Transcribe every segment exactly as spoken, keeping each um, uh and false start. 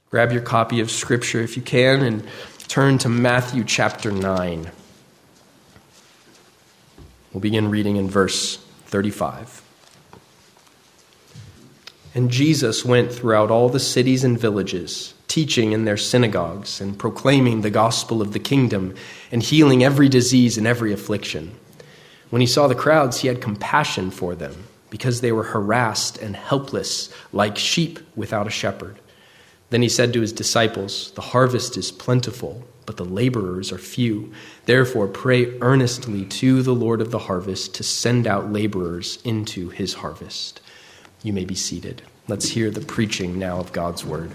Grab your copy of Scripture if you can and turn to Matthew chapter nine. We'll begin reading in verse thirty-five. And Jesus went throughout all the cities and villages, teaching in their synagogues and proclaiming the gospel of the kingdom and healing every disease and every affliction. When he saw the crowds, he had compassion for them because they were harassed and helpless like sheep without a shepherd. Then he said to his disciples, "The harvest is plentiful, but the laborers are few. Therefore pray earnestly to the Lord of the harvest to send out laborers into his harvest." You may be seated. Let's hear the preaching now of God's word.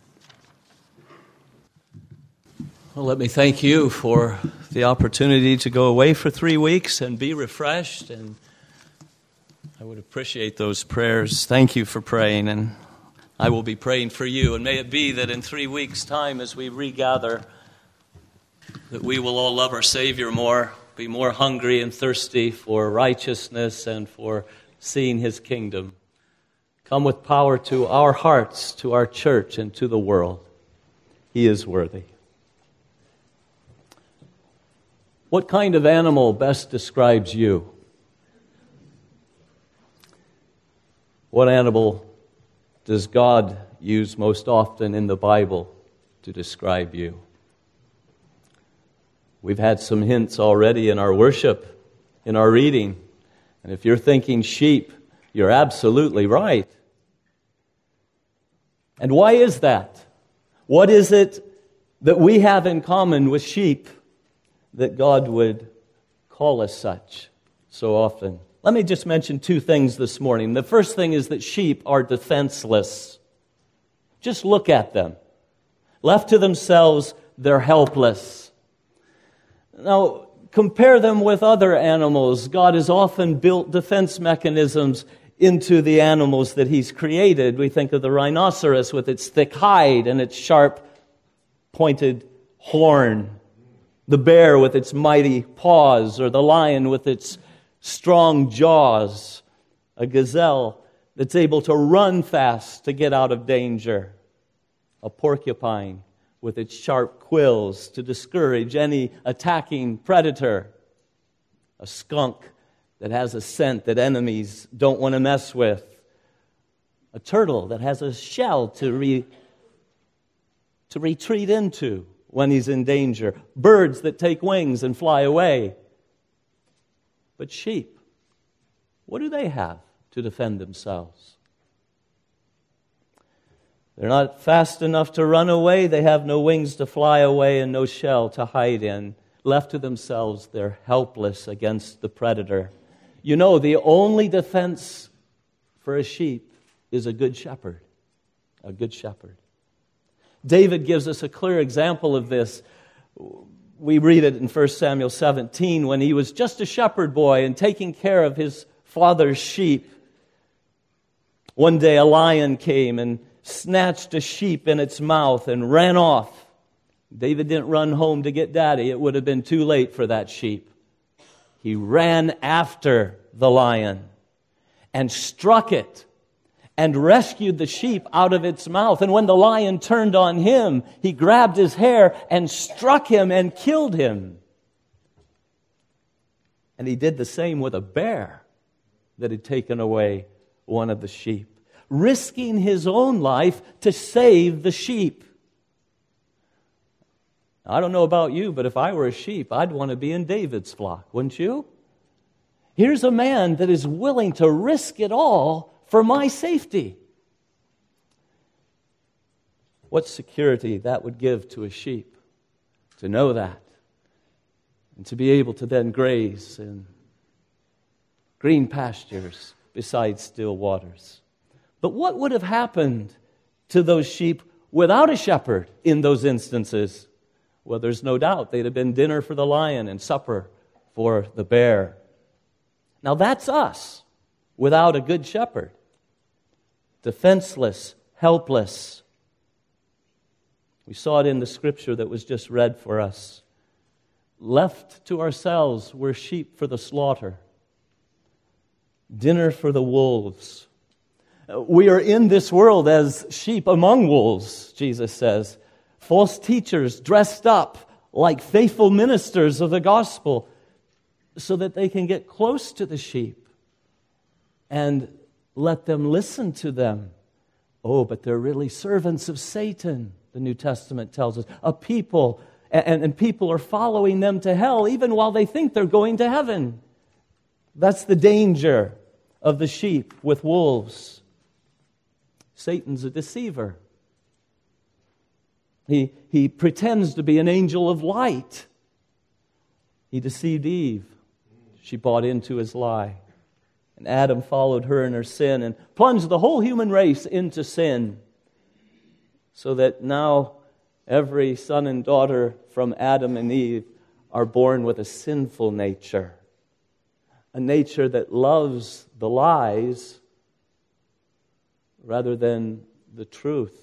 Well, let me thank you for the opportunity to go away for three weeks and be refreshed. And I would appreciate those prayers. Thank you for praying, and I will be praying for you. And may it be that in three weeks' time, as we regather, that we will all love our Savior more, be more hungry and thirsty for righteousness and for seeing his kingdom come with power to our hearts, to our church, and to the world. He is worthy. What kind of animal best describes you? What animal does God use most often in the Bible to describe you? We've had some hints already in our worship, in our reading. And if you're thinking sheep, you're absolutely right. And why is that? What is it that we have in common with sheep that God would call us such so often? Let me just mention two things this morning. The first thing is that sheep are defenseless. Just look at them. Left to themselves, they're helpless. Now, compare them with other animals. God has often built defense mechanisms into the animals that he's created. We think of the rhinoceros with its thick hide and its sharp, pointed horn. The bear with its mighty paws, or the lion with its strong jaws. A gazelle that's able to run fast to get out of danger. A porcupine with its sharp quills to discourage any attacking predator. A skunk that has a scent that enemies don't want to mess with. A turtle that has a shell to re, to retreat into when he's in danger. Birds that take wings and fly away. But sheep, what do they have to defend themselves? They're not fast enough to run away. They have no wings to fly away and no shell to hide in. Left to themselves, they're helpless against the predator. You know, the only defense for a sheep is a good shepherd. A good shepherd. David gives us a clear example of this. We read it in First Samuel seventeen when he was just a shepherd boy and taking care of his father's sheep. One day a lion came and snatched a sheep in its mouth and ran off. David didn't run home to get daddy. It would have been too late for that sheep. He ran after the lion and struck it and rescued the sheep out of its mouth. And when the lion turned on him, he grabbed his hair and struck him and killed him. And he did the same with a bear that had taken away one of the sheep, risking his own life to save the sheep. I don't know about you, but if I were a sheep, I'd want to be in David's flock, wouldn't you? Here's a man that is willing to risk it all for my safety. What security that would give to a sheep to know that and to be able to then graze in green pastures beside still waters. But what would have happened to those sheep without a shepherd in those instances? Well, there's no doubt they'd have been dinner for the lion and supper for the bear. Now that's us without a good shepherd. Defenseless, helpless. We saw it in the scripture that was just read for us. Left to ourselves, we're sheep for the slaughter. Dinner for the wolves. We are in this world as sheep among wolves, Jesus says. False teachers dressed up like faithful ministers of the gospel so that they can get close to the sheep and let them listen to them. Oh, but they're really servants of Satan, the New Testament tells us. A people, and, and people are following them to hell even while they think they're going to heaven. That's the danger of the sheep with wolves. Satan's a deceiver. He, he pretends to be an angel of light. He deceived Eve. She bought into his lie. And Adam followed her in her sin and plunged the whole human race into sin. So that now every son and daughter from Adam and Eve are born with a sinful nature. A nature that loves the lies rather than the truth.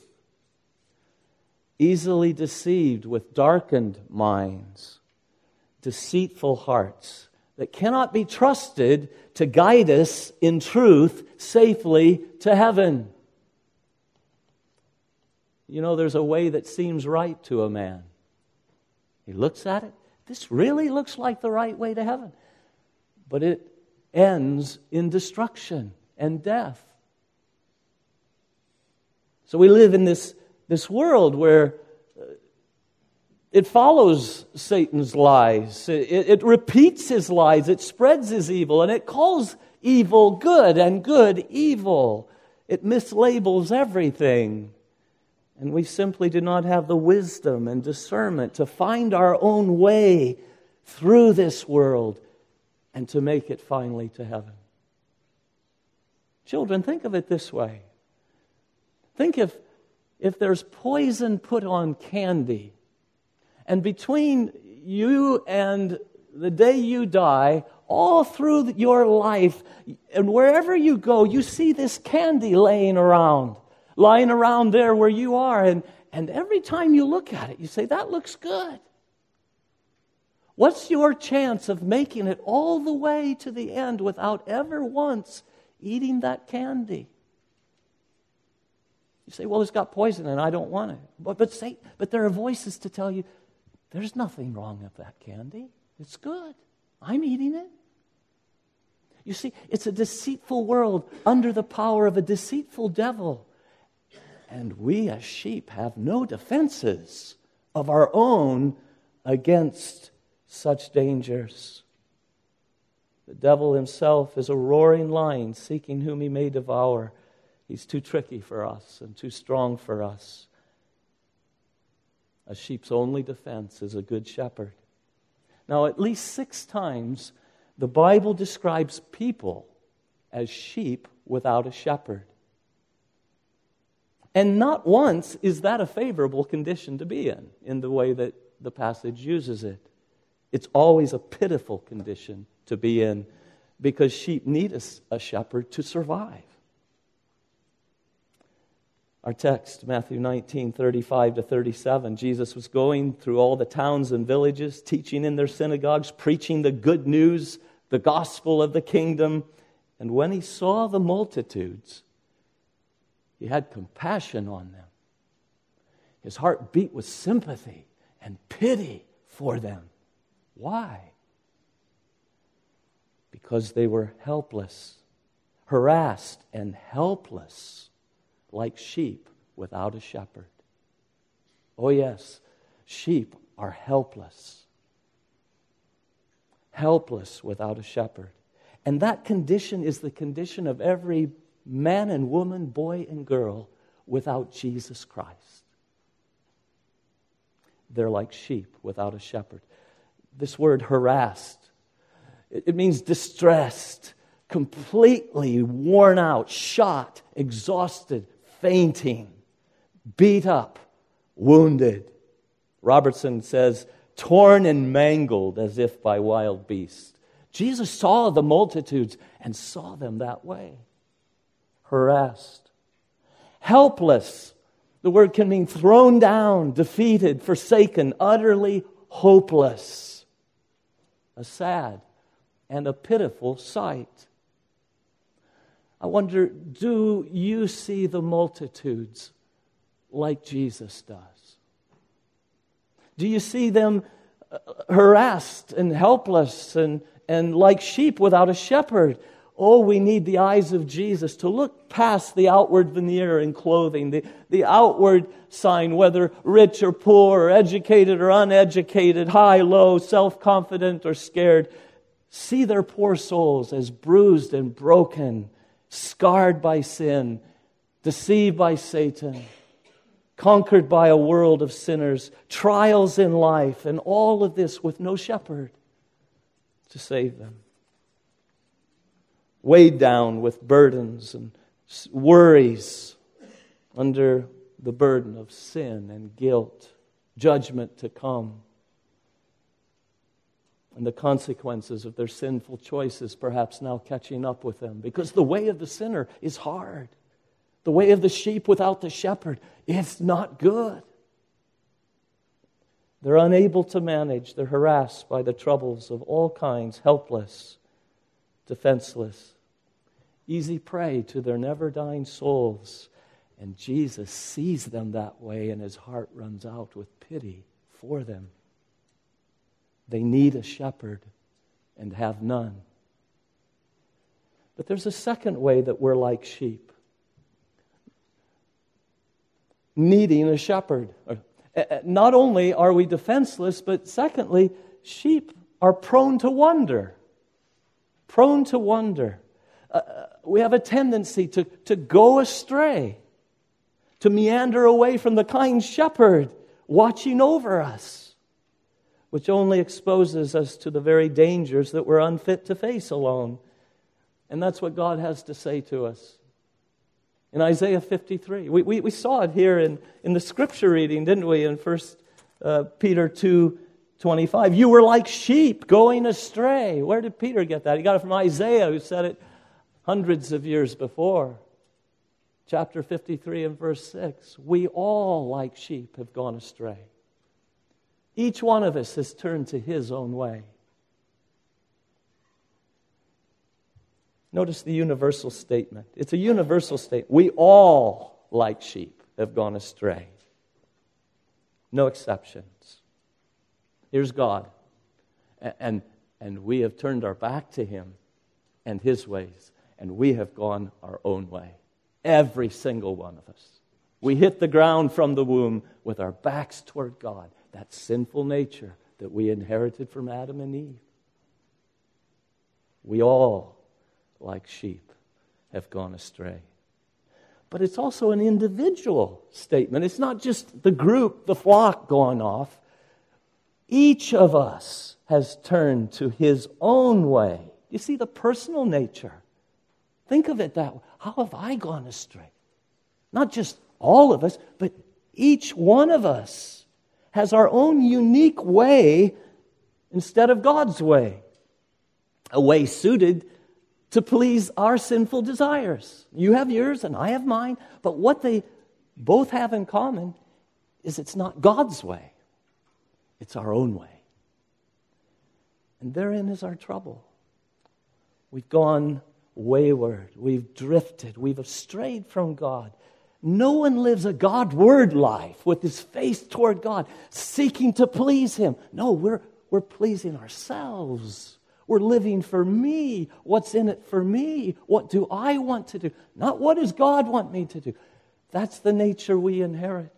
Easily deceived with darkened minds, deceitful hearts that cannot be trusted to guide us in truth safely to heaven. You know, there's a way that seems right to a man. He looks at it. This really looks like the right way to heaven. But it ends in destruction and death. So we live in this, this world where it follows Satan's lies. It, it repeats his lies. It spreads his evil. And it calls evil good and good evil. It mislabels everything. And we simply do not have the wisdom and discernment to find our own way through this world and to make it finally to heaven. Children, think of it this way. Think if, if there's poison put on candy, and between you and the day you die, all through your life, and wherever you go, you see this candy laying around, lying around there where you are, and, and every time you look at it, you say, that looks good. What's your chance of making it all the way to the end without ever once eating that candy? You say, well, it's got poison and I don't want it. But, but, say, but there are voices to tell you, there's nothing wrong with that candy. It's good. I'm eating it. You see, it's a deceitful world under the power of a deceitful devil. And we as sheep have no defenses of our own against such dangers. The devil himself is a roaring lion seeking whom he may devour. He's too tricky for us and too strong for us. A sheep's only defense is a good shepherd. Now, at least six times, the Bible describes people as sheep without a shepherd. And not once is that a favorable condition to be in, in the way that the passage uses it. It's always a pitiful condition to be in because sheep need a, a shepherd to survive. Our text, Matthew nineteen, thirty-five to thirty-seven, Jesus was going through all the towns and villages, teaching in their synagogues, preaching the good news, the gospel of the kingdom. And when he saw the multitudes, he had compassion on them. His heart beat with sympathy and pity for them. Why? Because they were helpless, harassed and helpless, like sheep without a shepherd. Oh yes, sheep are helpless. Helpless without a shepherd. And that condition is the condition of every man and woman, boy and girl without Jesus Christ. They're like sheep without a shepherd. This word harassed, it means distressed, completely worn out, shot, exhausted, fainting, beat up, wounded. Robertson says, torn and mangled as if by wild beasts. Jesus saw the multitudes and saw them that way. Harassed. Helpless. The word can mean thrown down, defeated, forsaken, utterly hopeless. A sad and a pitiful sight. I wonder, do you see the multitudes like Jesus does? Do you see them harassed and helpless and, and like sheep without a shepherd? Oh, we need the eyes of Jesus to look past the outward veneer and clothing, the, the outward sign, whether rich or poor, or educated or uneducated, high, low, self-confident or scared. See their poor souls as bruised and broken, scarred by sin, deceived by Satan, conquered by a world of sinners, trials in life, and all of this with no shepherd to save them. Weighed down with burdens and worries under the burden of sin and guilt, judgment to come, and the consequences of their sinful choices perhaps now catching up with them, because the way of the sinner is hard. The way of the sheep without the shepherd is not good. They're unable to manage. They're harassed by the troubles of all kinds, helpless, defenseless, easy prey to their never-dying souls. And Jesus sees them that way, and his heart runs out with pity for them. They need a shepherd and have none. But there's a second way that we're like sheep, needing a shepherd. Not only are we defenseless, but secondly, sheep are prone to wander. Prone to wander. Uh, we have a tendency to, to go astray, to meander away from the kind shepherd watching over us, which only exposes us to the very dangers that we're unfit to face alone. And that's what God has to say to us. In Isaiah fifty-three, we, we, we saw it here in, in the scripture reading, didn't we, in First uh, Peter two twenty-five. You were like sheep going astray. Where did Peter get that? He got it from Isaiah, who said it hundreds of years before. Chapter fifty-three and verse six. We all, like sheep, have gone astray. Each one of us has turned to his own way. Notice the universal statement. It's a universal statement. We all, like sheep, have gone astray. No exceptions. Here's God. And, and we have turned our back to him and his ways. And we have gone our own way. Every single one of us. We hit the ground from the womb with our backs toward God. That sinful nature that we inherited from Adam and Eve. We all, like sheep, have gone astray. But it's also an individual statement. It's not just the group, the flock going off. Each of us has turned to his own way. You see the personal nature. Think of it that way. How have I gone astray? Not just all of us, but each one of us has our own unique way instead of God's way. A way suited to please our sinful desires. You have yours and I have mine, but what they both have in common is it's not God's way. It's our own way. And therein is our trouble. We've gone wayward. We've drifted. We've strayed from God. No one lives a God-word life with his face toward God, seeking to please him. No, we're, we're pleasing ourselves. We're living for me. What's in it for me? What do I want to do? Not what does God want me to do. That's the nature we inherit.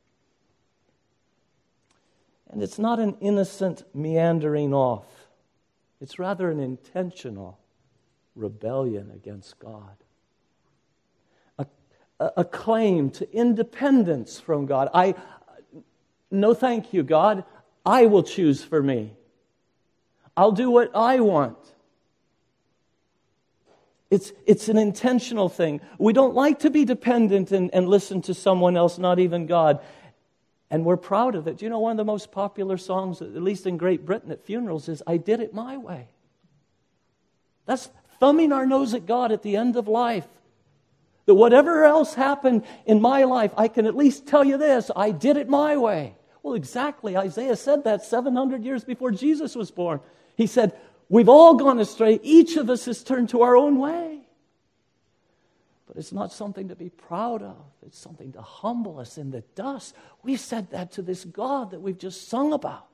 And it's not an innocent meandering off. It's rather an intentional rebellion against God. A, a, a claim to independence from God. I, no thank you, God. I will choose for me. I'll do what I want. It's, it's an intentional thing. We don't like to be dependent and, and listen to someone else, not even God. And we're proud of it. Do you know one of the most popular songs, at least in Great Britain at funerals, is I Did It My Way. That's thumbing our nose at God at the end of life. That whatever else happened in my life, I can at least tell you this, I did it my way. Well, exactly. Isaiah said that seven hundred years before Jesus was born. He said, we've all gone astray. Each of us has turned to our own way. But it's not something to be proud of. It's something to humble us in the dust. We said that to this God that we've just sung about,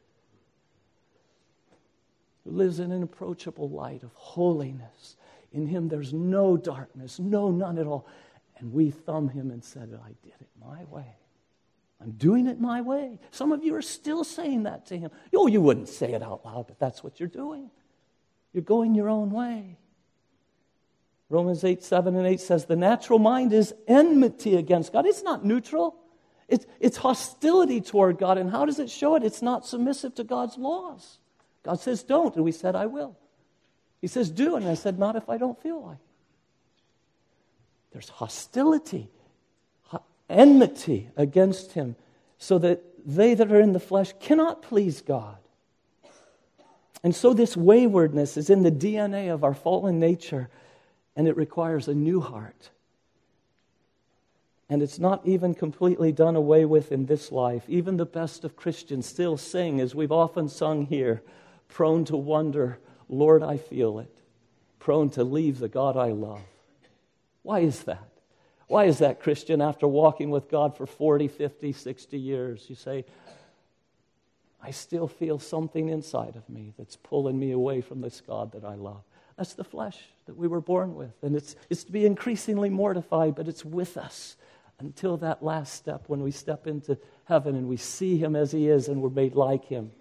who lives in an approachable light of holiness. In him there's no darkness, no, none at all. And we thumb him and said, I did it my way. I'm doing it my way. Some of you are still saying that to him. Oh, you wouldn't say it out loud, but that's what you're doing. You're going your own way. Romans eight, seven and eight says, the natural mind is enmity against God. It's not neutral. It's, it's hostility toward God. And how does it show it? It's not submissive to God's laws. God says, don't. And we said, I will. He says, do. And I said, not if I don't feel like it. There's hostility, enmity against him, so that they that are in the flesh cannot please God. And so this waywardness is in the D N A of our fallen nature, and it requires a new heart. And it's not even completely done away with in this life. Even the best of Christians still sing, as we've often sung here, prone to wonder, Lord, I feel it. Prone to leave the God I love. Why is that? Why is that, Christian, after walking with God for forty, fifty, sixty years, you say, I still feel something inside of me that's pulling me away from this God that I love. That's the flesh that we were born with. And it's, it's to be increasingly mortified, but it's with us until that last step when we step into heaven and we see him as he is and we're made like him.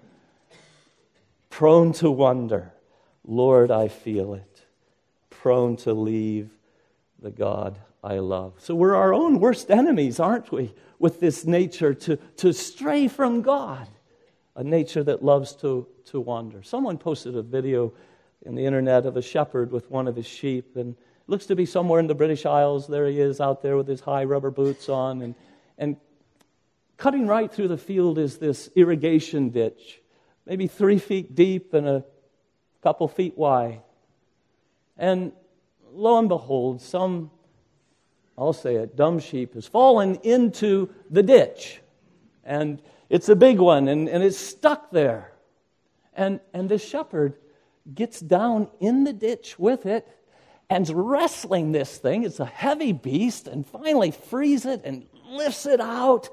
Prone to wonder, Lord, I feel it. Prone to leave the God I love. So we're our own worst enemies, aren't we, with this nature to, to stray from God, a nature that loves to, to wander. Someone posted a video in the internet of a shepherd with one of his sheep, and it looks to be somewhere in the British Isles. There he is out there with his high rubber boots on, and, and cutting right through the field is this irrigation ditch, maybe three feet deep and a couple feet wide. And lo and behold, some, I'll say it, dumb sheep has fallen into the ditch. And it's a big one, and, and it's stuck there. And, and this shepherd gets down in the ditch with it and's wrestling this thing. It's a heavy beast, and finally frees it and lifts it out.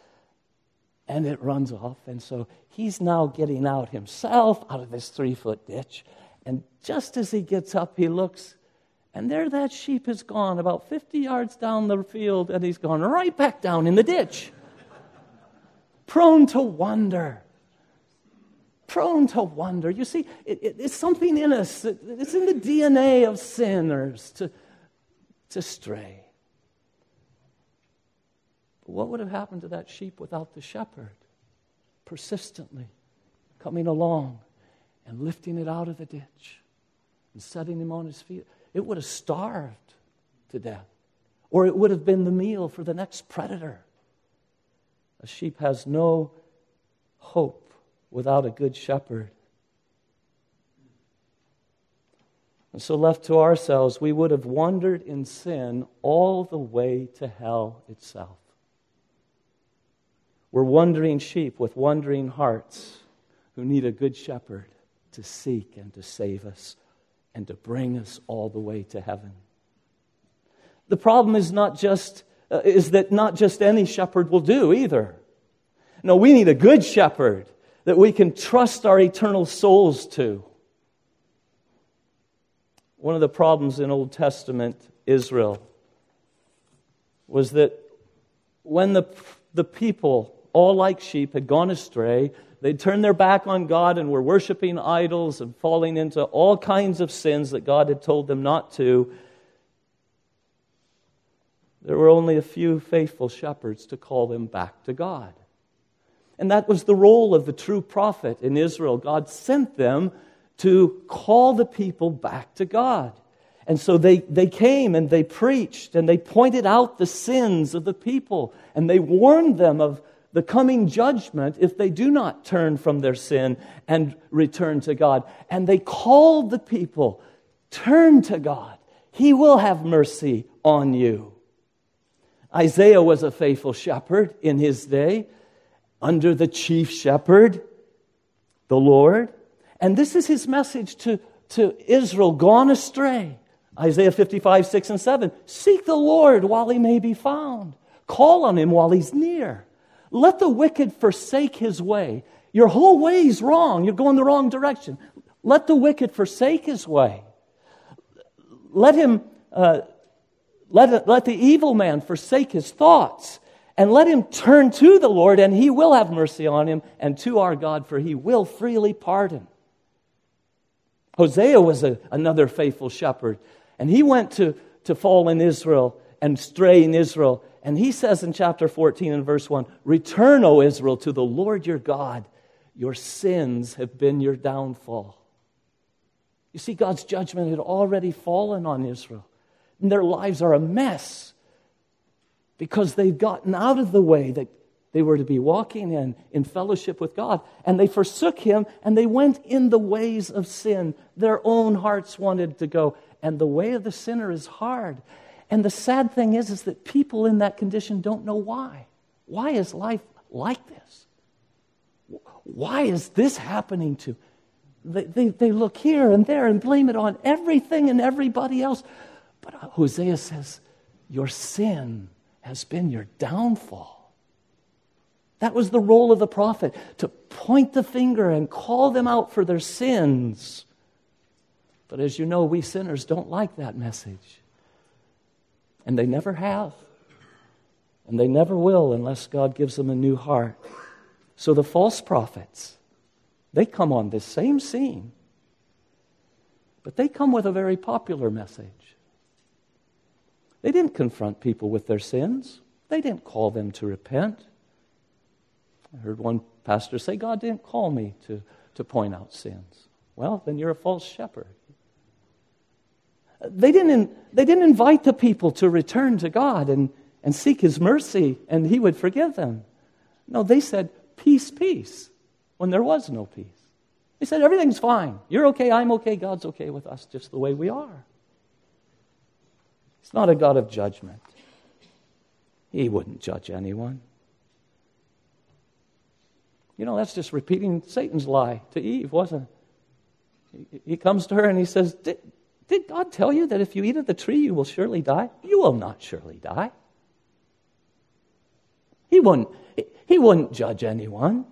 And it runs off. And so he's now getting out himself out of this three-foot ditch. And just as he gets up, he looks, and there that sheep is gone about fifty yards down the field, and he's gone right back down in the ditch. Prone to wonder. Prone to wonder. You see, it, it, it's something in us. It, it's in the D N A of sinners to, to stray. But what would have happened to that sheep without the shepherd persistently coming along and lifting it out of the ditch and setting him on his feet? It would have starved to death, or it would have been the meal for the next predator. A sheep has no hope without a good shepherd. And so left to ourselves, we would have wandered in sin all the way to hell itself. We're wandering sheep with wandering hearts who need a good shepherd to seek and to save us and to bring us all the way to heaven. The problem is not just uh, is that not just any shepherd will do either. No, we need a good shepherd that we can trust our eternal souls to. One of the problems in Old Testament Israel was that when the, the people, all like sheep, had gone astray, they'd turned their back on God and were worshiping idols and falling into all kinds of sins that God had told them not to. There were only a few faithful shepherds to call them back to God. And that was the role of the true prophet in Israel. God sent them to call the people back to God. And so they, they came and they preached and they pointed out the sins of the people. And they warned them of the coming judgment if they do not turn from their sin and return to God. And they called the people, turn to God. He will have mercy on you. Isaiah was a faithful shepherd in his day, under the chief shepherd, the Lord. And this is his message to, to Israel, gone astray, Isaiah fifty-five, six and seven. Seek the Lord while he may be found. Call on him while he's near. Let the wicked forsake his way. Your whole way is wrong. You're going the wrong direction. Let the wicked forsake his way. Let him, uh, let, let the evil man forsake his thoughts. And let him turn to the Lord, and he will have mercy on him, and to our God, for he will freely pardon. Hosea was a, another faithful shepherd. And he went to, to fallen Israel and stray in Israel. And he says in chapter fourteen and verse one, Return, O Israel, to the Lord your God. Your sins have been your downfall. You see, God's judgment had already fallen on Israel. And their lives are a mess because they've gotten out of the way that they were to be walking in, in fellowship with God. And they forsook him, and they went in the ways of sin. Their own hearts wanted to go. And the way of the sinner is hard. And the sad thing is, is that people in that condition don't know why. Why is life like this? Why is this happening to? They, they, they look here and there and blame it on everything and everybody else. But Hosea says, your sin has been your downfall. That was the role of the prophet, to point the finger and call them out for their sins. But as you know, we sinners don't like that message. And they never have. And they never will unless God gives them a new heart. So the false prophets, they come on this same scene. But they come with a very popular message. They didn't confront people with their sins. They didn't call them to repent. I heard one pastor say, God didn't call me to, to point out sins. Well, then you're a false shepherd. They didn't, they didn't invite the people to return to God and, and seek his mercy and he would forgive them. No, they said, peace, peace, when there was no peace. They said, everything's fine. You're okay, I'm okay, God's okay with us just the way we are. He's not a God of judgment. He wouldn't judge anyone. You know, that's just repeating Satan's lie to Eve, wasn't it? He comes to her and he says, did, did God tell you that if you eat of the tree, you will surely die? You will not surely die. He wouldn't, he wouldn't judge anyone.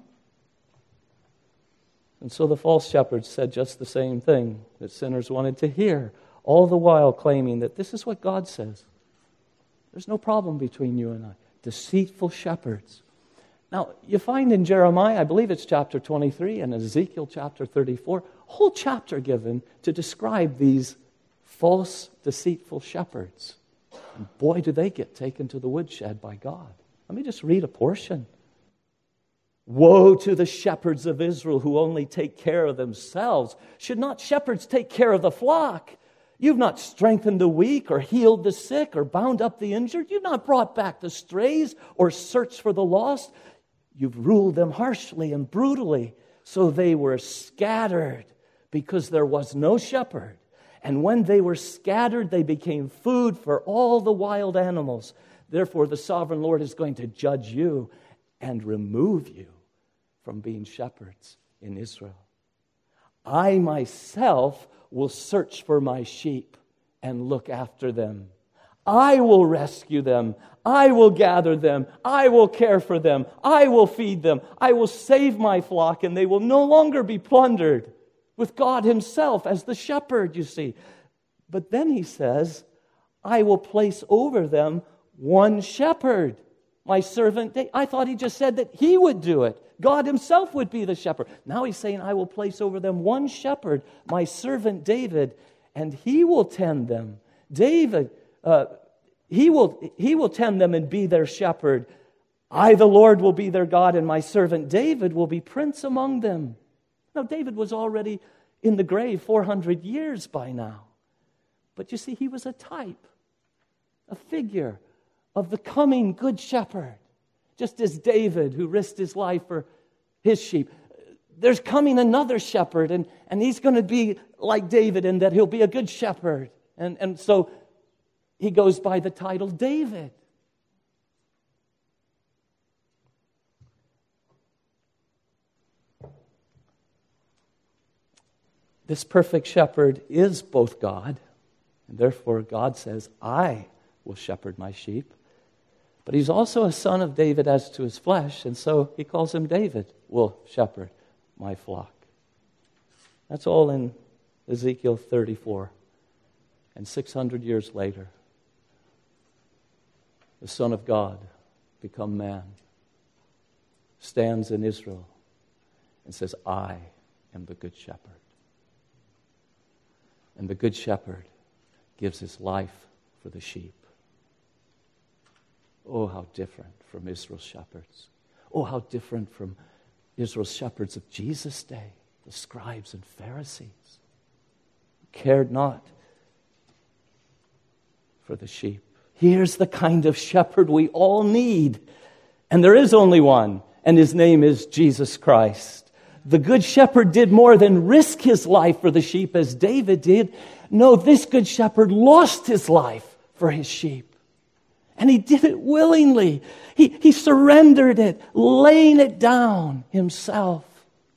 And so the false shepherds said just the same thing that sinners wanted to hear, all the while claiming that this is what God says. There's no problem between you and I. Deceitful shepherds. Now, you find in Jeremiah, I believe it's chapter twenty-three, and Ezekiel chapter thirty-four, a whole chapter given to describe these false, deceitful shepherds. And boy, do they get taken to the woodshed by God. Let me just read a portion. Woe to the shepherds of Israel who only take care of themselves. Should not shepherds take care of the flock? You've not strengthened the weak or healed the sick or bound up the injured. You've not brought back the strays or searched for the lost. You've ruled them harshly and brutally, so they were scattered because there was no shepherd. And when they were scattered, they became food for all the wild animals. Therefore, the sovereign Lord is going to judge you and remove you from being shepherds in Israel. I myself will search for my sheep and look after them. I will rescue them. I will gather them. I will care for them. I will feed them. I will save my flock, and they will no longer be plundered, with God himself as the shepherd, you see. But then he says, I will place over them one shepherd, my servant David. I thought he just said that he would do it. God himself would be the shepherd. Now he's saying, I will place over them one shepherd, my servant David, and he will tend them. David, uh, he will, he will tend them and be their shepherd. I, the Lord, will be their God, and my servant David will be prince among them. Now, David was already in the grave four hundred years by now. But you see, he was a type, a figure of the coming good shepherd. Just as David, who risked his life for his sheep. There's coming another shepherd, and, and he's going to be like David in that he'll be a good shepherd. And, and so he goes by the title David. This perfect shepherd is both God And therefore, God says, I will shepherd my sheep. But he's also a son of David as to his flesh, and so he calls him David will shepherd my flock. That's all in Ezekiel thirty-four. And six hundred years later, the Son of God, become man, stands in Israel and says, I am the good shepherd. And the good shepherd gives his life for the sheep. Oh, how different from Israel's shepherds. Oh, how different from Israel's shepherds of Jesus' day, the scribes and Pharisees, who cared not for the sheep. Here's the kind of shepherd we all need. And there is only one, and his name is Jesus Christ. The good shepherd did more than risk his life for the sheep as David did. No, this good shepherd lost his life for his sheep. And he did it willingly. He, he surrendered it, laying it down himself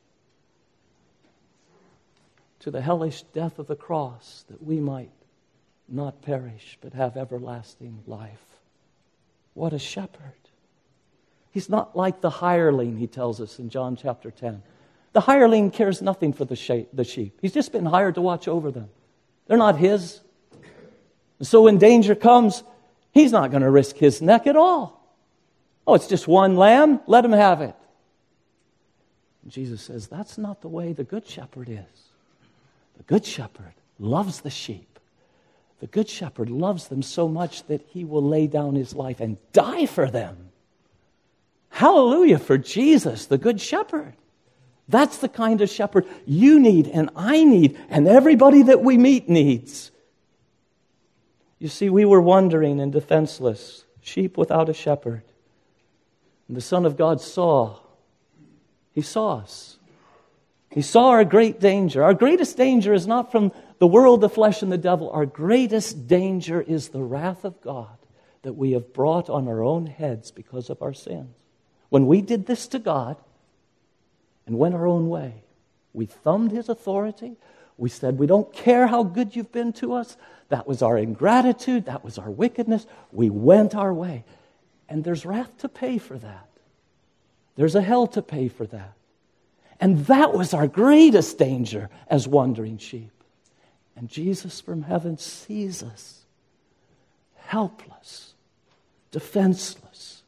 to the hellish death of the cross that we might not perish but have everlasting life. What a shepherd. He's not like the hireling, he tells us in John chapter ten. The hireling cares nothing for the sheep. He's just been hired to watch over them. They're not his. And so when danger comes, he's not going to risk his neck at all. Oh, it's just one lamb. Let him have it. And Jesus says, that's not the way the good shepherd is. The good shepherd loves the sheep. The good shepherd loves them so much that he will lay down his life and die for them. Hallelujah for Jesus, the good shepherd. That's the kind of shepherd you need and I need and everybody that we meet needs. You see, we were wandering and defenseless, sheep without a shepherd. And the Son of God saw. He saw us. He saw our great danger. Our greatest danger is not from the world, the flesh, and the devil. Our greatest danger is the wrath of God that we have brought on our own heads because of our sins. When we did this to God and went our own way, we thumbed his authority. We said, we don't care how good you've been to us. That was our ingratitude. That was our wickedness. We went our way. And there's wrath to pay for that. There's a hell to pay for that. And that was our greatest danger as wandering sheep. And Jesus from heaven sees us helpless, defenseless.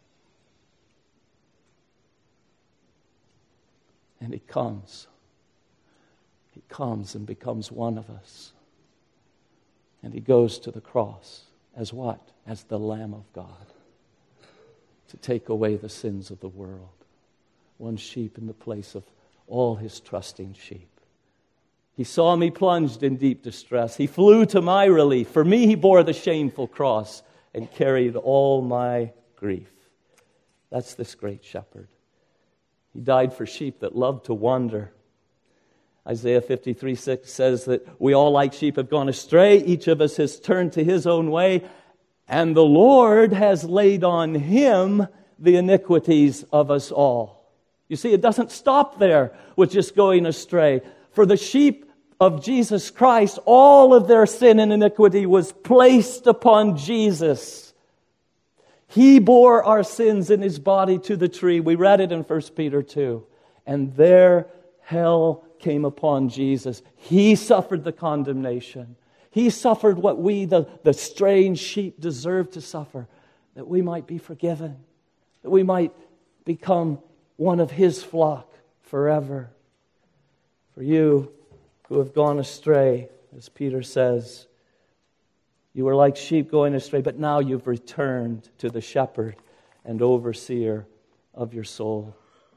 And he comes. He comes and becomes one of us. And he goes to the cross as what? As the Lamb of God to take away the sins of the world. One sheep in the place of all his trusting sheep. He saw me plunged in deep distress. He flew to my relief. For me, he bore the shameful cross and carried all my grief. That's this great shepherd. He died for sheep that love to wander. Isaiah fifty-three six says that we all like sheep have gone astray. Each of us has turned to his own way. And the Lord has laid on him the iniquities of us all. You see, it doesn't stop there with just going astray. For the sheep of Jesus Christ, all of their sin and iniquity was placed upon Jesus. He bore our sins in his body to the tree. We read it in First Peter two. And there hell came upon Jesus. He suffered the condemnation. He suffered what we, the, the strange sheep, deserve to suffer, that we might be forgiven, that we might become one of his flock forever. For you who have gone astray, as Peter says, you were like sheep going astray, but now you've returned to the shepherd and overseer of your soul.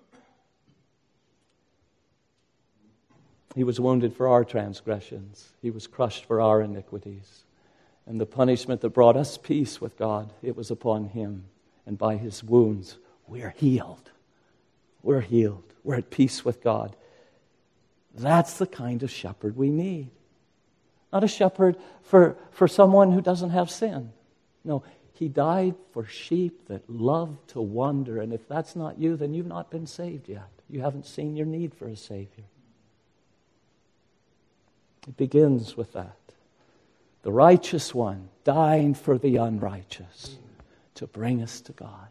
He was wounded for our transgressions. He was crushed for our iniquities. And the punishment that brought us peace with God, it was upon him. And by his wounds, we're healed. We're healed. We're at peace with God. That's the kind of shepherd we need. Not a shepherd for, for someone who doesn't have sin. No, he died for sheep that love to wander. And if that's not you, then you've not been saved yet. You haven't seen your need for a Savior. It begins with that. the righteous one dying for the unrighteous to bring us to God.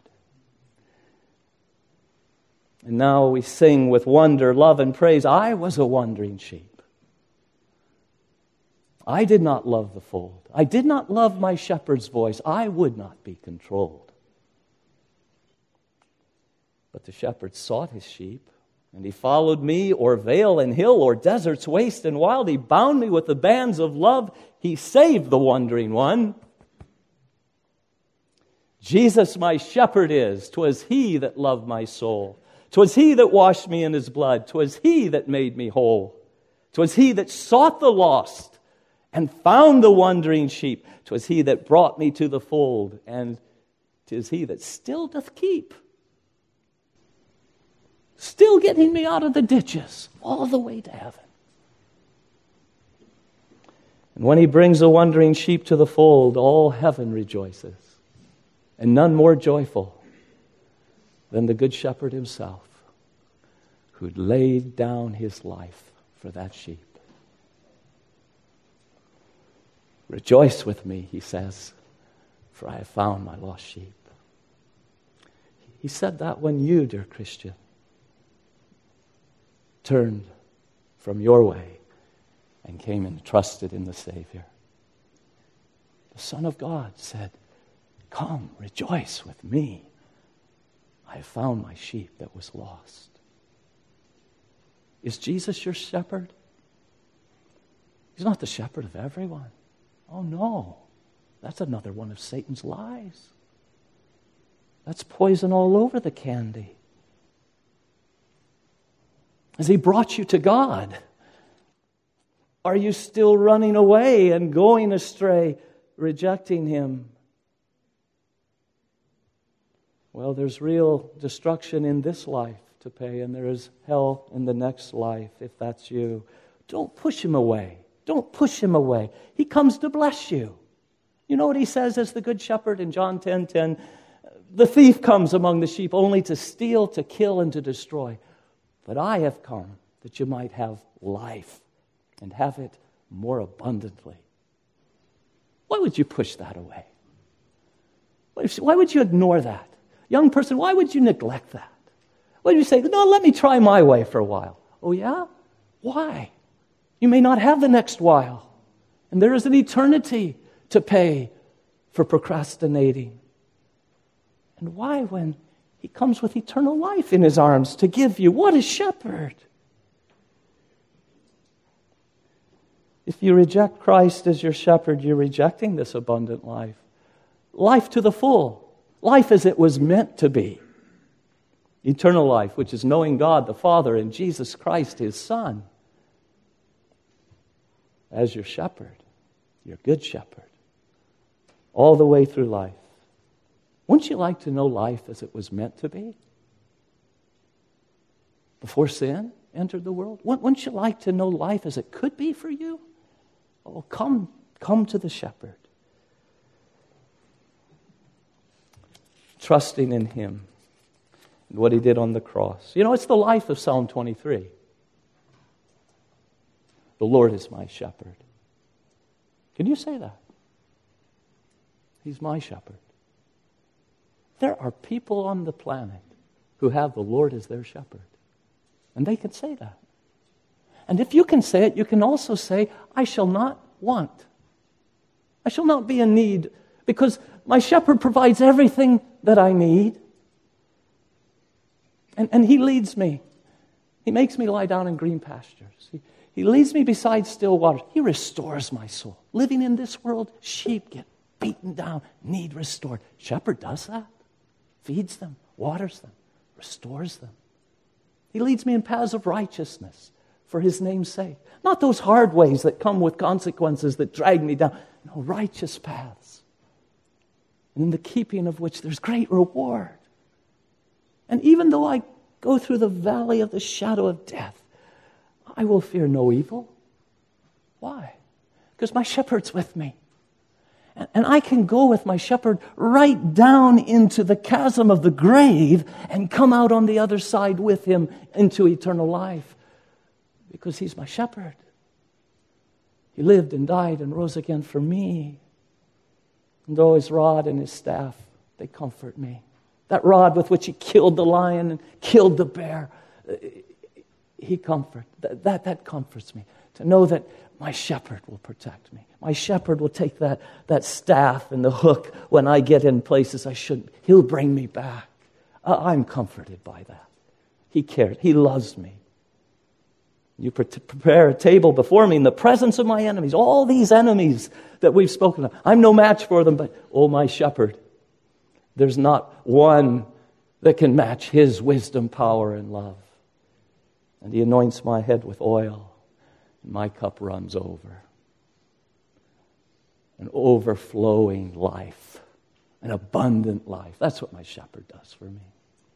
And now we sing with wonder, love, and praise. I was a wandering sheep. I did not love the fold. I did not love my shepherd's voice. I would not be controlled. But the shepherd sought his sheep, and he followed me o'er vale and hill, o'er deserts waste and wild. He bound me with the bands of love. He saved the wandering one. Jesus my shepherd is. 'Twas he that loved my soul. 'Twas he that washed me in his blood. 'Twas he that made me whole. 'Twas he that sought the lost and found the wandering sheep. 'Twas he that brought me to the fold, and 'tis he that still doth keep. Still getting me out of the ditches, all the way to heaven. And when he brings a wandering sheep to the fold, all heaven rejoices, and none more joyful than the good shepherd himself, who laid down his life for that sheep. Rejoice with me, he says, for I have found my lost sheep. He said that when you, dear Christian, turned from your way and came and trusted in the Savior. The Son of God said, come, rejoice with me. I have found my sheep that was lost. Is Jesus your shepherd? He's not the shepherd of everyone. Oh no, that's another one of Satan's lies. That's poison all over the candy. Has he brought you to God? Are you still running away and going astray, rejecting him? Well, there's real destruction in this life to pay, and there is hell in the next life, if that's you. Don't push him away. Don't push him away. He comes to bless you. You know what he says as the good shepherd in John ten ten? The thief comes among the sheep only to steal, to kill, and to destroy. But I have come that you might have life and have it more abundantly. Why would you push that away? Why would you ignore that? Young person, why would you neglect that? Why would you say, no, let me try my way for a while? Oh yeah? Why? You may not have the next while. And there is an eternity to pay for procrastinating. And why when he comes with eternal life in his arms to give you? What a shepherd! If you reject Christ as your shepherd, you're rejecting this abundant life. Life to the full. Life as it was meant to be. Eternal life, which is knowing God the Father and Jesus Christ, his Son, as your shepherd, your good shepherd, all the way through life. Wouldn't you like to know life as it was meant to be? Before sin entered the world? Wouldn't you like to know life as it could be for you? Oh, come, come to the shepherd. Trusting in him and what he did on the cross. You know, it's the life of Psalm twenty-three. The Lord is my shepherd. Can you say that? He's my shepherd. There are people on the planet who have the Lord as their shepherd. And they can say that. And if you can say it, you can also say, I shall not want. I shall not be in need, because my shepherd provides everything that I need. And, and he leads me. He makes me lie down in green pastures. He, he leads me beside still waters. He restores my soul. Living in this world, sheep get beaten down, need restored. Shepherd does that. Feeds them, waters them, restores them. He leads me in paths of righteousness for his name's sake. Not those hard ways that come with consequences that drag me down. No, righteous paths. And in the keeping of which there's great reward. And even though I go through the valley of the shadow of death, I will fear no evil. Why? Because my shepherd's with me. And I can go with my shepherd right down into the chasm of the grave and come out on the other side with him into eternal life. Because he's my shepherd. He lived and died and rose again for me. And oh, his rod and his staff, they comfort me. That rod with which he killed the lion and killed the bear, he comfort. That, that, that comforts me. To know that my shepherd will protect me. My shepherd will take that, that staff and the hook when I get in places I shouldn't. He'll bring me back. I'm comforted by that. He cares. He loves me. You prepare a table before me in the presence of my enemies. All these enemies that we've spoken of. I'm no match for them, but oh, my shepherd. There's not one that can match his wisdom, power, and love. And he anoints my head with oil, and my cup runs over. An overflowing life, an abundant life. That's what my shepherd does for me.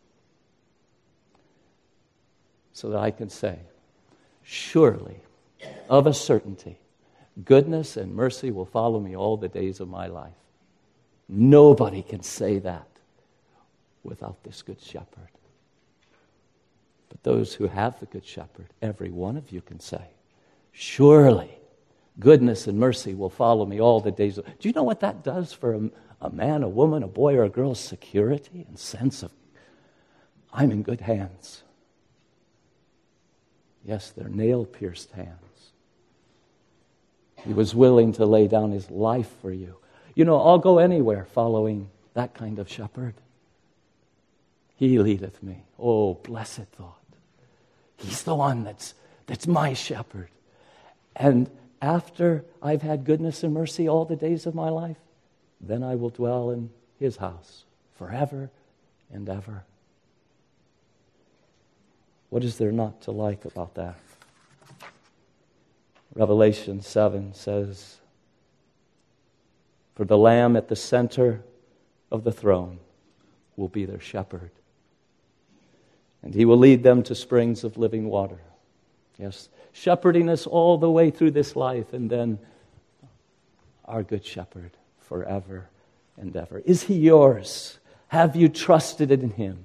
So that I can say, surely, of a certainty, goodness and mercy will follow me all the days of my life. Nobody can say that without this good shepherd. But those who have the good shepherd, every one of you can say, surely goodness and mercy will follow me all the days of... Do you know what that does for a, a man, a woman, a boy, or a girl's security and sense of, I'm in good hands? Yes, they're nail-pierced hands. He was willing to lay down his life for you. You know, I'll go anywhere following that kind of shepherd. He leadeth me. Oh, blessed thought. He's the one that's, that's my shepherd. And after I've had goodness and mercy all the days of my life, then I will dwell in his house forever and ever. What is there not to like about that? Revelation seven says, for the Lamb at the center of the throne will be their shepherd. And he will lead them to springs of living water. Yes, shepherding us all the way through this life, and then our good shepherd forever and ever. Is he yours? Have you trusted in him?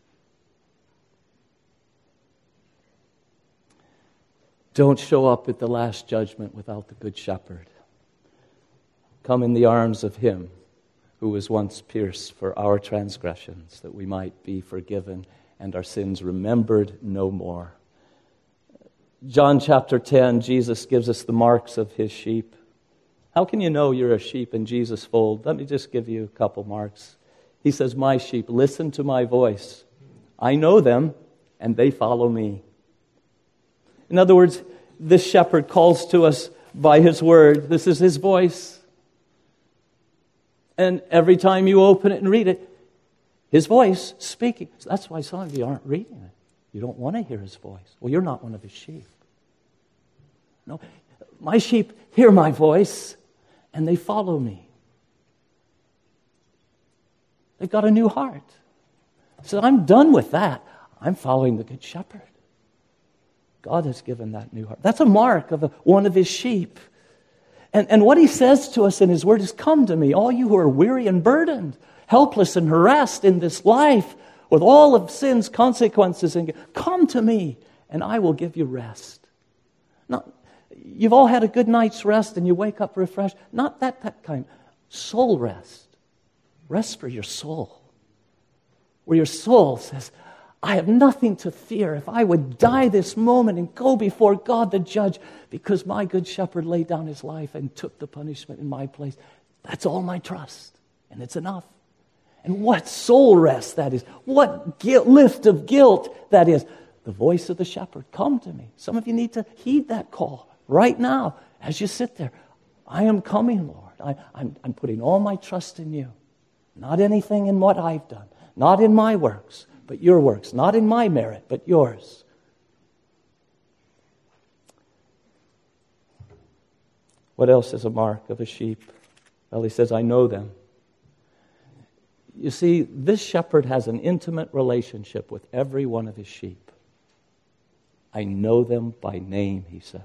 Don't show up at the last judgment without the good shepherd. Come in the arms of him who was once pierced for our transgressions, that we might be forgiven and our sins remembered no more. John chapter ten, Jesus gives us the marks of his sheep. How can you know you're a sheep in Jesus' fold? Let me just give you a couple marks. He says, my sheep, listen to my voice. I know them, and they follow me. In other words, this shepherd calls to us by his word. This is his voice. And every time you open it and read it, his voice speaking. So that's why some of you aren't reading it. You don't want to hear his voice. Well, you're not one of his sheep. No, my sheep hear my voice, and they follow me. They've got a new heart. So I'm done with that. I'm following the good shepherd. God has given that new heart. That's a mark of a, one of his sheep. And, and what he says to us in his word is, come to me, all you who are weary and burdened, helpless and harassed in this life, with all of sin's consequences, and come to me, and I will give you rest. Not, you've all had a good night's rest, and you wake up refreshed. Not that, that kind. Soul rest. Rest for your soul. Where your soul says, I have nothing to fear if I would die this moment and go before God the judge, because my good shepherd laid down his life and took the punishment in my place. That's all my trust, and it's enough. And what soul rest that is. What guilt, lift of guilt that is. The voice of the shepherd, come to me. Some of you need to heed that call right now as you sit there. I am coming, Lord. I, I'm, I'm putting all my trust in you. Not anything in what I've done. Not in my works, but your works. Not in my merit, but yours. What else is a mark of a sheep? Well, he says, I know them. You see, this shepherd has an intimate relationship with every one of his sheep. I know them by name, he says.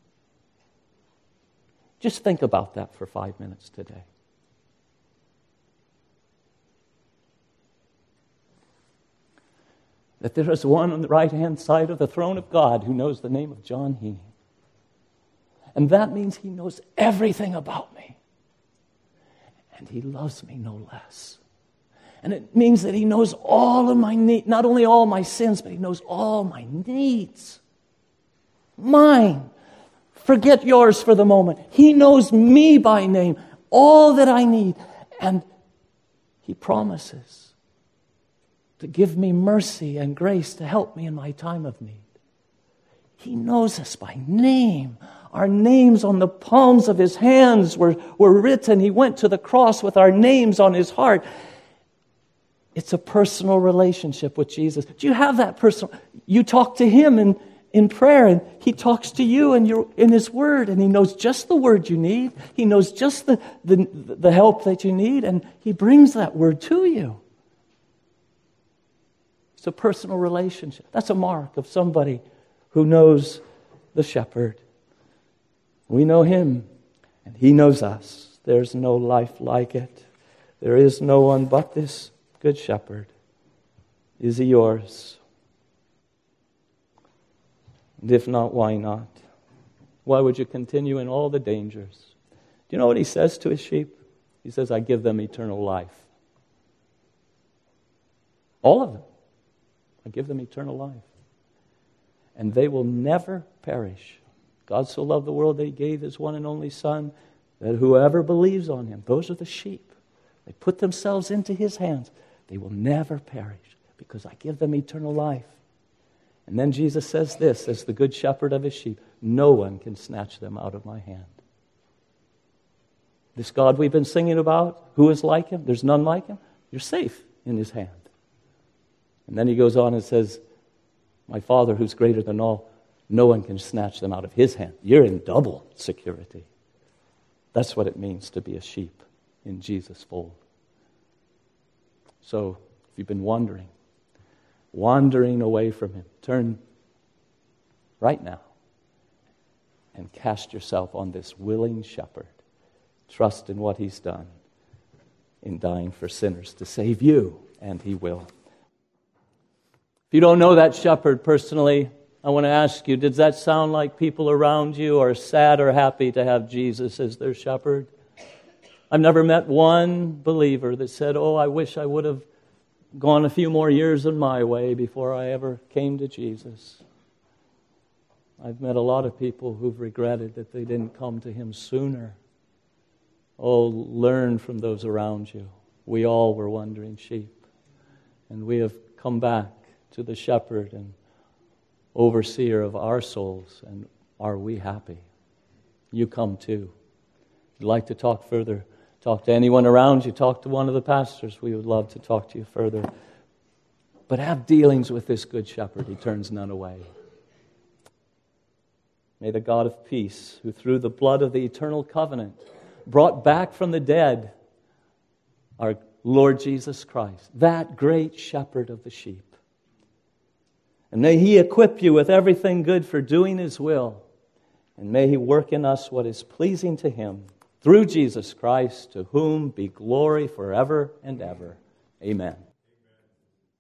Just think about that for five minutes today. That there is one on the right-hand side of the throne of God who knows the name of John Heaney. And that means he knows everything about me. And he loves me no less. And it means that he knows all of my needs, not only all my sins, but he knows all my needs. Mine. Forget yours for the moment. He knows me by name, all that I need. And he promises to give me mercy and grace to help me in my time of need. He knows us by name. Our names on the palms of his hands were, were written. He went to the cross with our names on his heart. It's a personal relationship with Jesus. Do you have that personal? You talk to him in, in prayer, and he talks to you in, your, in his word, and he knows just the word you need. He knows just the, the, the help that you need, and he brings that word to you. It's a personal relationship. That's a mark of somebody who knows the shepherd. We know him, and he knows us. There's no life like it. There is no one but this good shepherd. Is he yours? And if not, why not? Why would you continue in all the dangers? Do you know what he says to his sheep? He says, I give them eternal life. All of them. I give them eternal life. And they will never perish. God so loved the world that he gave his one and only Son, that whoever believes on him, those are the sheep. They put themselves into his hands. They will never perish because I give them eternal life. And then Jesus says this, as the good shepherd of his sheep, no one can snatch them out of my hand. This God we've been singing about, who is like him? There's none like him. You're safe in his hand. And then he goes on and says, my Father who's greater than all, no one can snatch them out of his hand. You're in double security. That's what it means to be a sheep in Jesus' fold. So, if you've been wandering, wandering away from him, turn right now and cast yourself on this willing shepherd. Trust in what he's done in dying for sinners to save you, and he will. If you don't know that shepherd personally, I want to ask you, does that sound like people around you are sad or happy to have Jesus as their shepherd? I've never met one believer that said, oh, I wish I would have gone a few more years in my way before I ever came to Jesus. I've met a lot of people who've regretted that they didn't come to him sooner. Oh, learn from those around you. We all were wandering sheep. And we have come back to the shepherd and overseer of our souls. And are we happy? You come too. If you'd like to talk further, talk to anyone around you. Talk to one of the pastors. We would love to talk to you further. But have dealings with this good shepherd. He turns none away. May the God of peace, who through the blood of the eternal covenant brought back from the dead our Lord Jesus Christ, that great shepherd of the sheep, and may he equip you with everything good for doing his will, and may he work in us what is pleasing to him, through Jesus Christ, to whom be glory forever and ever. Amen.